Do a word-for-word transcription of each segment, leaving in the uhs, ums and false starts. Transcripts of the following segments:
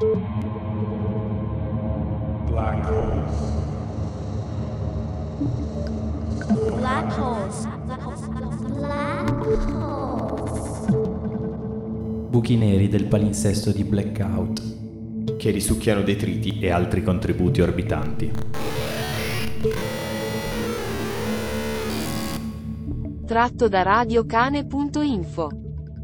Black holes. Black holes. Black holes. Buchi neri del palinsesto di Blackout, che risucchiano detriti e altri contributi orbitanti. Tratto da radiocane punto info.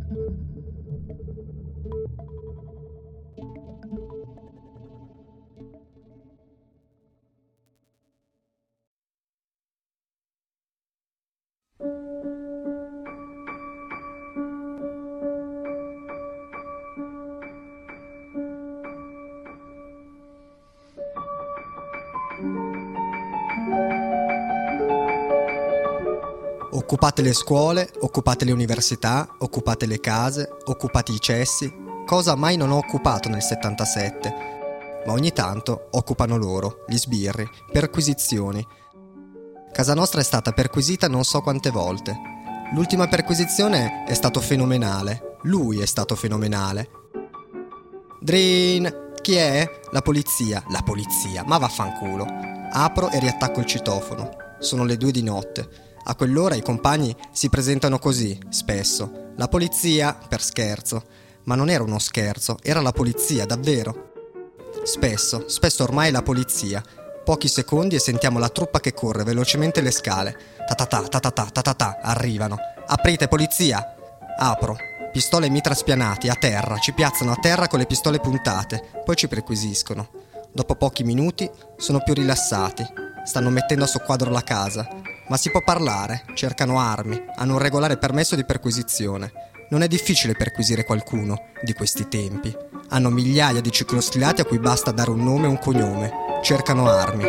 Occupate le scuole, occupate le università, occupate le case, occupate i cessi, cosa mai non ho occupato nel settantasette. Ma ogni tanto occupano loro, gli sbirri, perquisizioni. Casa nostra è stata perquisita non so quante volte. L'ultima perquisizione è stato fenomenale, lui è stato fenomenale. Drin, chi è? La polizia, la polizia, ma vaffanculo. Apro e riattacco il citofono. Sono le due di notte. A quell'ora i compagni si presentano così, spesso. La polizia, per scherzo. Ma non era uno scherzo, era la polizia, davvero. Spesso, spesso ormai è la polizia. Pochi secondi e sentiamo la truppa che corre velocemente le scale. Ta-ta-ta, ta-ta-ta, ta-ta-ta, arrivano. Aprite, polizia! Apro. Pistole e mitra spianati, a terra, ci piazzano a terra con le pistole puntate, poi ci perquisiscono. Dopo pochi minuti sono più rilassati. Stanno mettendo a soqquadro la casa. Ma si può parlare, cercano armi, hanno un regolare permesso di perquisizione. Non è difficile perquisire qualcuno di questi tempi. Hanno migliaia di ciclostilati a cui basta dare un nome e un cognome. Cercano armi.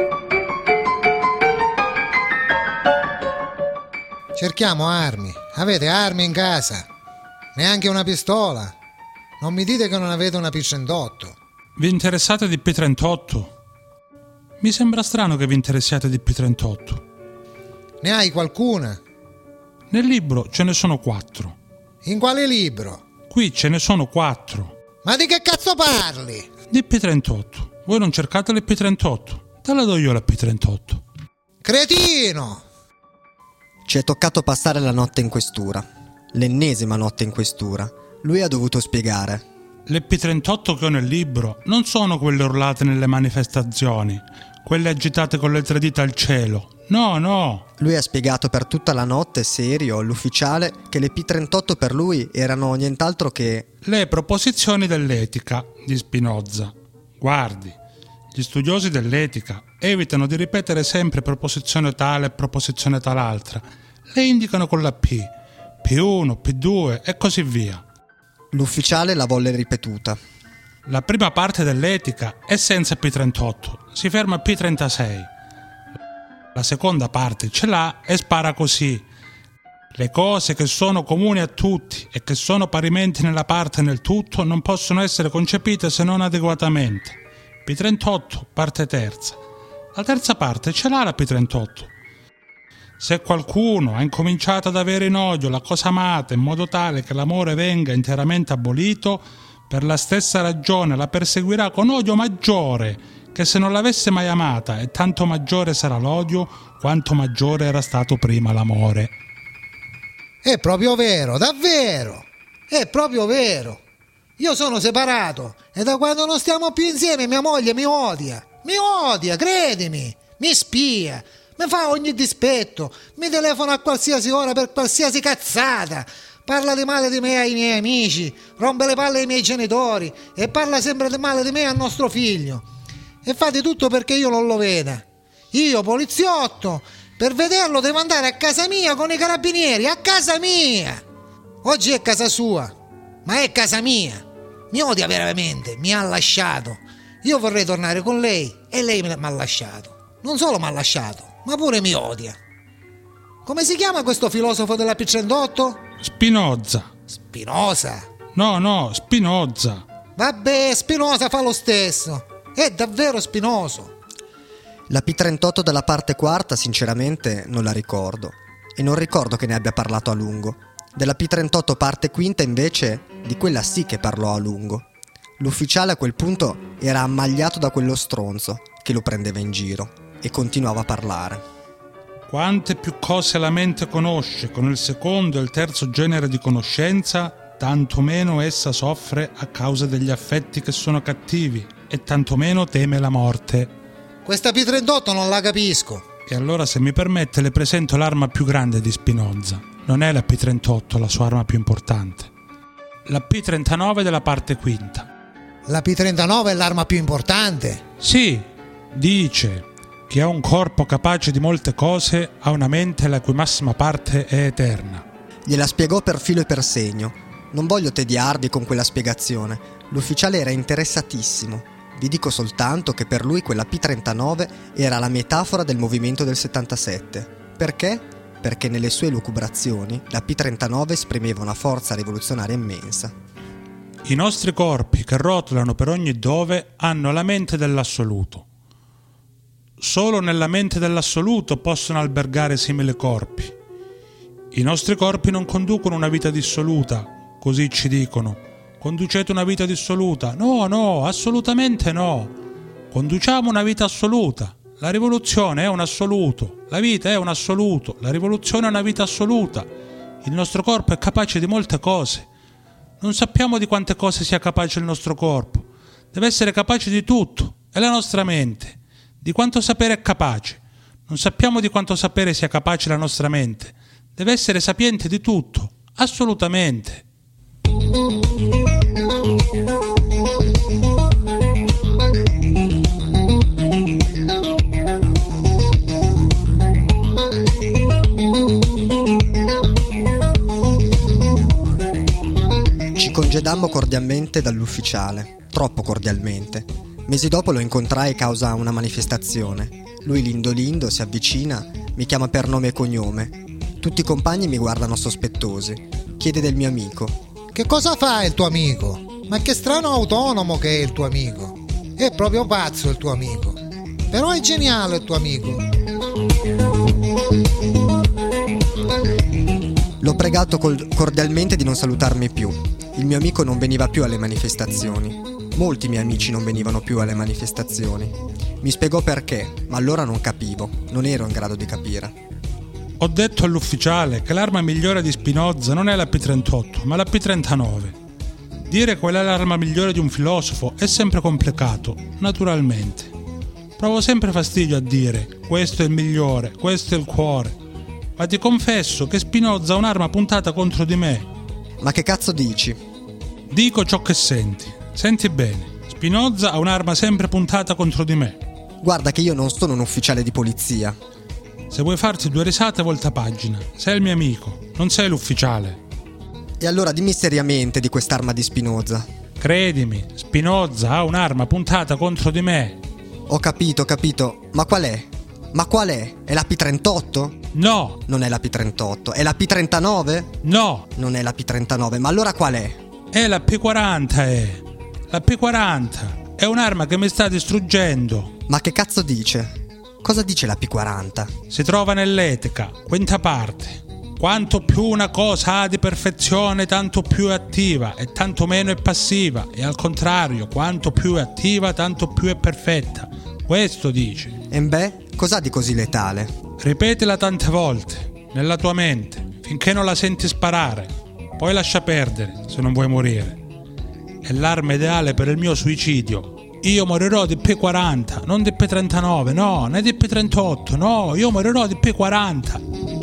Cerchiamo armi. Avete armi in casa? Neanche una pistola? Non mi dite che non avete una P trentotto? Vi interessate di P trentotto? Mi sembra strano che vi interessiate di P trentotto. Ne hai qualcuna? Nel libro ce ne sono quattro. In quale libro? Qui ce ne sono quattro. Ma di che cazzo parli? Di P trentotto. Voi non cercate le P trentotto? Te la do io la P trentotto. Cretino! Ci è toccato passare la notte in questura. L'ennesima notte in questura. Lui ha dovuto spiegare. Le P trentotto che ho nel libro non sono quelle urlate nelle manifestazioni, quelle agitate con le tre dita al cielo. No, no. Lui ha spiegato per tutta la notte, serio, all'ufficiale, che le P trentotto per lui erano nient'altro che... le proposizioni dell'etica di Spinoza. Guardi, gli studiosi dell'etica evitano di ripetere sempre proposizione tale e proposizione tal'altra. Le indicano con la P. P uno, P due e così via. L'ufficiale la volle ripetuta. La prima parte dell'etica è senza P trentotto, si ferma a P trentasei. La seconda parte ce l'ha e spara così. Le cose che sono comuni a tutti e che sono parimenti nella parte e nel tutto non possono essere concepite se non adeguatamente. P trentotto, parte terza. La terza parte ce l'ha la P trentotto. Se qualcuno ha incominciato ad avere in odio la cosa amata in modo tale che l'amore venga interamente abolito, per la stessa ragione la perseguirà con odio maggiore, che se non l'avesse mai amata, e tanto maggiore sarà l'odio quanto maggiore era stato prima l'amore. È proprio vero, davvero! È proprio vero! Io sono separato e da quando non stiamo più insieme mia moglie mi odia. Mi odia, credimi! Mi spia, mi fa ogni dispetto, mi telefona a qualsiasi ora per qualsiasi cazzata. Parla di male di me ai miei amici, rompe le palle ai miei genitori e parla sempre di male di me al nostro figlio. E fa di tutto perché io non lo veda. Io, poliziotto, per vederlo devo andare a casa mia con i carabinieri, a casa mia. Oggi è casa sua, ma è casa mia. Mi odia veramente, mi ha lasciato. Io vorrei tornare con lei e lei mi ha lasciato. Non solo mi ha lasciato, ma pure mi odia. Come si chiama questo filosofo della P trentotto? Spinoza. Spinoza? No, no, Spinoza. Vabbè, Spinoza fa lo stesso. È davvero spinoso. La P trentotto della parte quarta sinceramente non la ricordo. E non ricordo che ne abbia parlato a lungo. Della P trentotto parte quinta invece, di quella sì che parlò a lungo. L'ufficiale a quel punto era ammagliato da quello stronzo che lo prendeva in giro e continuava a parlare. Quante più cose la mente conosce con il secondo e il terzo genere di conoscenza, tanto meno essa soffre a causa degli affetti che sono cattivi e tanto meno teme la morte. Questa P trentotto non la capisco. E allora, se mi permette, le presento l'arma più grande di Spinoza. Non è la P trentotto la sua arma più importante. La P trentanove della parte quinta. La P trentanove è l'arma più importante? Sì, dice che ha un corpo capace di molte cose, ha una mente la cui massima parte è eterna. Gliela spiegò per filo e per segno. Non voglio tediarvi con quella spiegazione. L'ufficiale era interessatissimo. Vi dico soltanto che per lui quella P trentanove era la metafora del movimento del settantasette. Perché? Perché nelle sue lucubrazioni la P trentanove esprimeva una forza rivoluzionaria immensa. I nostri corpi, che rotolano per ogni dove, hanno la mente dell'assoluto. Solo nella mente dell'assoluto possono albergare simili corpi. I nostri corpi non conducono una vita dissoluta, così ci dicono. Conducete una vita dissoluta? No, no, assolutamente no. Conduciamo una vita assoluta. La rivoluzione è un assoluto, la vita è un assoluto, la rivoluzione è una vita assoluta. Il nostro corpo è capace di molte cose. Non sappiamo di quante cose sia capace il nostro corpo. Deve essere capace di tutto. È la nostra mente. Di quanto sapere è capace. Non sappiamo di quanto sapere sia capace la nostra mente. Deve essere sapiente di tutto. Assolutamente. Ci congedammo cordialmente dall'ufficiale, troppo cordialmente. Mesi dopo lo incontrai causa una manifestazione. Lui lindo lindo si avvicina, mi chiama per nome e cognome. Tutti i compagni mi guardano sospettosi. Chiede del mio amico. Che cosa fa il tuo amico? Ma che strano autonomo che è il tuo amico. È proprio pazzo il tuo amico. Però è geniale il tuo amico. L'ho pregato col- cordialmente di non salutarmi più. Il mio amico non veniva più alle manifestazioni. Molti miei amici non venivano più alle manifestazioni. Mi spiegò perché, ma allora non capivo, non ero in grado di capire. Ho detto all'ufficiale che l'arma migliore di Spinoza non è la P trentotto, ma la P trentanove. Dire qual è l'arma migliore di un filosofo è sempre complicato, naturalmente. Provo sempre fastidio a dire questo è il migliore, questo è il cuore. Ma ti confesso che Spinoza ha un'arma puntata contro di me. Ma che cazzo dici? Dico ciò che senti. Senti bene. Spinoza ha un'arma sempre puntata contro di me. Guarda che io non sono un ufficiale di polizia. Se vuoi farti due risate, volta pagina. Sei il mio amico, non sei l'ufficiale. E allora dimmi seriamente di quest'arma di Spinoza. Credimi, Spinoza ha un'arma puntata contro di me. Ho capito, ho capito. Ma qual è? Ma qual è? È la P trentotto? No. Non è la P trentotto. È la P trentanove? No. Non è la P trentanove. Ma allora qual è? È la P quaranta, è. La P quaranta. È un'arma che mi sta distruggendo. Ma che cazzo dice? Cosa dice la P quaranta? Si trova nell'Etica, quinta parte. Quanto più una cosa ha di perfezione, tanto più è attiva e tanto meno è passiva. E al contrario, quanto più è attiva, tanto più è perfetta. Questo dice. E beh, cos'ha di così letale? Ripetila tante volte, nella tua mente, finché non la senti sparare. Poi lascia perdere, se non vuoi morire. È l'arma ideale per il mio suicidio. Io morirò di P quaranta, non di P trentanove, no, né di P trentotto, no, io morirò di P quaranta.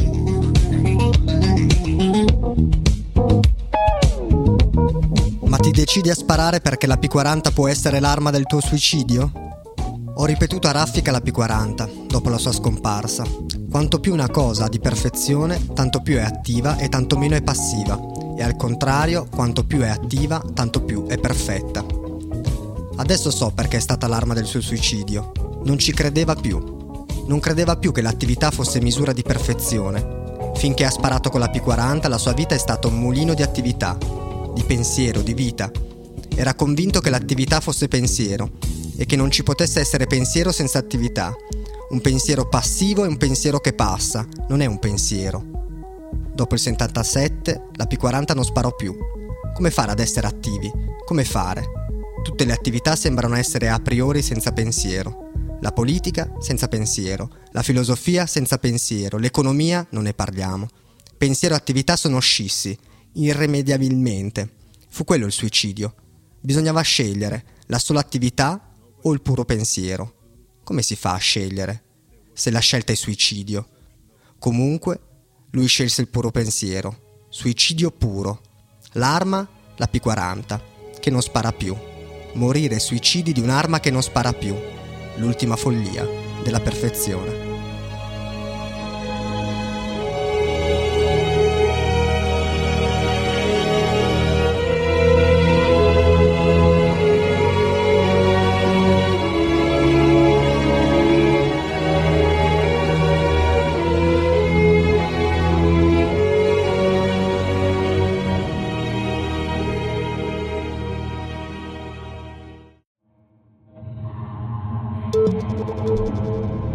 Ma ti decidi a sparare perché la P quaranta può essere l'arma del tuo suicidio? Ho ripetuto a raffica la P quaranta, dopo la sua scomparsa. Quanto più una cosa ha di perfezione, tanto più è attiva e tanto meno è passiva. E al contrario, quanto più è attiva, tanto più è perfetta. Adesso so perché è stata l'arma del suo suicidio. Non ci credeva più. Non credeva più che l'attività fosse misura di perfezione. Finché ha sparato con la P quaranta, la sua vita è stata un mulino di attività, di pensiero, di vita. Era convinto che l'attività fosse pensiero e che non ci potesse essere pensiero senza attività. Un pensiero passivo è un pensiero che passa, non è un pensiero. Dopo il settantasette, la P quaranta non sparò più. Come fare ad essere attivi? Come fare? Tutte le attività sembrano essere a priori senza pensiero. La politica senza pensiero, la filosofia senza pensiero, l'economia non ne parliamo. Pensiero e attività sono scissi, irrimediabilmente. Fu quello il suicidio. Bisognava scegliere la sola attività o il puro pensiero. Come si fa a scegliere, se la scelta è suicidio? Comunque, lui scelse il puro pensiero. Suicidio puro. L'arma, la P quaranta, che non spara più. Morire suicidi di un'arma che non spara più. L'ultima follia della perfezione.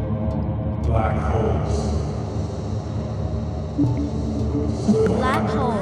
Black holes. Black holes.